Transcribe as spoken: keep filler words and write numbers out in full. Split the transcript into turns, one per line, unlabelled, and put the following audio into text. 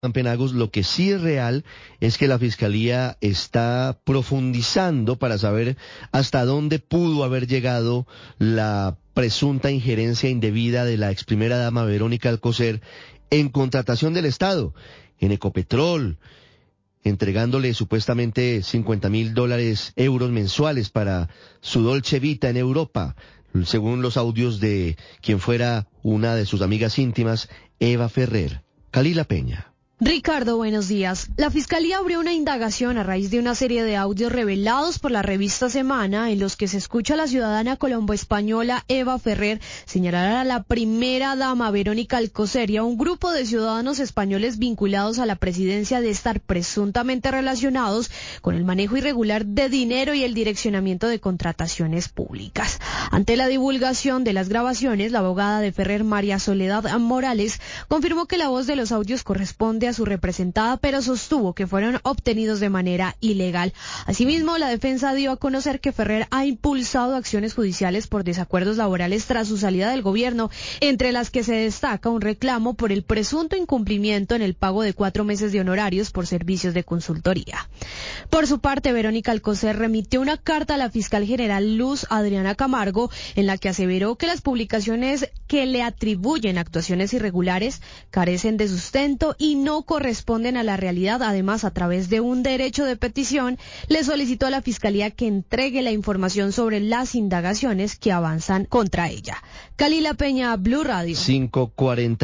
Penagos, lo que sí es real es que la Fiscalía está profundizando para saber hasta dónde pudo haber llegado la presunta injerencia indebida de la ex primera dama Verónica Alcocer en contratación del Estado, en Ecopetrol, entregándole supuestamente cincuenta mil dólares, euros mensuales para su Dolce Vita en Europa, según los audios de quien fuera una de sus amigas íntimas, Eva Ferrer. Kalila Peña.
Ricardo, buenos días. La Fiscalía abrió una indagación a raíz de una serie de audios revelados por la revista Semana en los que se escucha a la ciudadana colombo-española Eva Ferrer señalar a la primera dama Verónica Alcocer y a un grupo de ciudadanos españoles vinculados a la presidencia de estar presuntamente relacionados con el manejo irregular de dinero y el direccionamiento de contrataciones públicas. Ante la divulgación de las grabaciones, la abogada de Ferrer, María Soledad Morales, confirmó que la voz de los audios corresponde a su representada, pero sostuvo que fueron obtenidos de manera ilegal. Asimismo, la defensa dio a conocer que Ferrer ha impulsado acciones judiciales por desacuerdos laborales tras su salida del gobierno, entre las que se destaca un reclamo por el presunto incumplimiento en el pago de cuatro meses de honorarios por servicios de consultoría. Por su parte, Verónica Alcocer remitió una carta a la fiscal general Luz Adriana Camargo, en la que aseveró que las publicaciones que le atribuyen actuaciones irregulares carecen de sustento y no corresponden a la realidad. Además, a través de un derecho de petición, le solicitó a la Fiscalía que entregue la información sobre las indagaciones que avanzan contra ella. Kalila Peña, Blue Radio.
cinco cuarenta